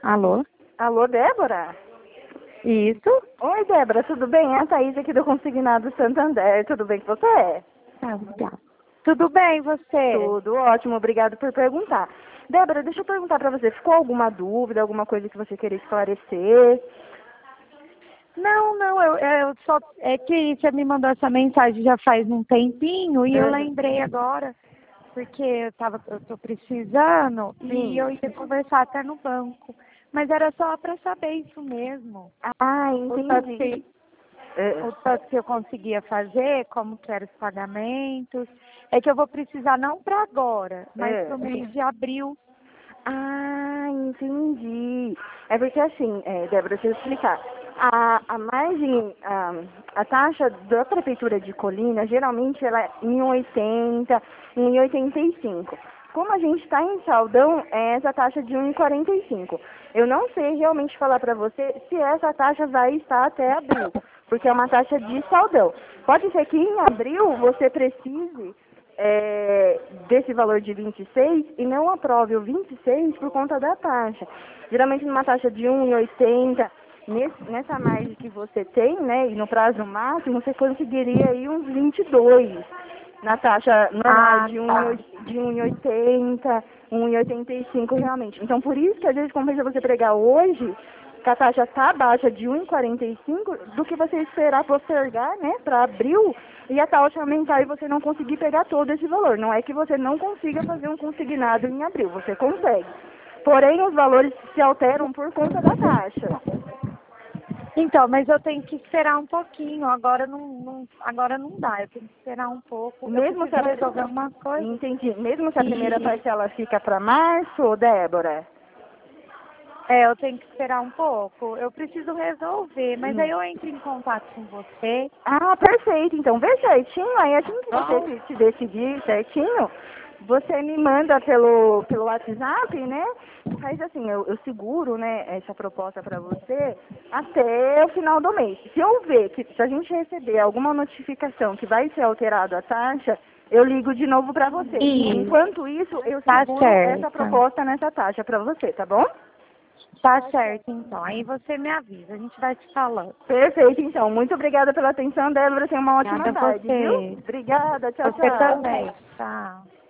Alô? Alô, Débora? Isso? Oi, Débora, tudo bem? É a Thaís aqui do Consignado Santander. Tudo bem com você? Tá, obrigada. Tudo bem, você? Tudo ótimo, obrigado por perguntar. Débora, deixa eu perguntar pra você, ficou alguma dúvida, alguma coisa que você queria esclarecer? Não, eu só... É que você me mandou essa mensagem já faz um tempinho e eu Uhum. lembrei agora, porque eu tô precisando e Sim. eu ia conversar até no banco. Mas era só para saber isso mesmo. Ah, O tanto entendi. que, o tanto que eu conseguia fazer, como que eram os pagamentos. É que eu vou precisar não para agora, mas É. para o mês de abril. Ah, entendi. É porque assim, Débora, deixa eu explicar. A margem, a taxa da prefeitura de Colina, geralmente ela é em 1,80, em 1,85. Como a gente está em saldão, é essa taxa de 1,45. Eu não sei realmente falar para você se essa taxa vai estar até abril, porque é uma taxa de saldão. Pode ser que em abril você precise desse valor de 26 e não aprove o 26 por conta da taxa. Geralmente numa taxa de 1,80, nessa margem que você tem, né, e no prazo máximo, você conseguiria aí uns 22 na taxa normal de Tá. 1,80, 1,85 realmente. Então por isso que às vezes compensa você pregar hoje, que a taxa está abaixo de 1,45, do que você esperar postergar, né, para abril e a taxa aumentar e você não conseguir pegar todo esse valor. Não é que você não consiga fazer um consignado em abril, você consegue. Porém, os valores se alteram por conta da taxa. Então, mas eu tenho que esperar um pouquinho. Agora não dá. Eu tenho que esperar um pouco. Eu Mesmo se preciso a, resolver uma coisa. entendi. Mesmo se a primeira parcela fica para março, Débora? Eu tenho que esperar um pouco. Eu preciso resolver, mas aí eu entro em contato com você. Ah, perfeito. Então, vê certinho. Aí, assim que você Bom, se decidir certinho, você me manda pelo WhatsApp, né? Faz assim, eu seguro, né, essa proposta para você até o final do mês. Se eu ver que, se a gente receber alguma notificação que vai ser alterado a taxa, eu ligo de novo para você. isso. Enquanto isso, eu Tá seguro essa certo. proposta nessa taxa para você, tá bom? Tá certo, então. Aí você me avisa. A gente vai te falando. Perfeito, então. Muito obrigada pela atenção, Débora. Tenha uma ótima Obrigada a tarde, viu? você. Obrigada. Tchau, Você tchau. também. Tchau.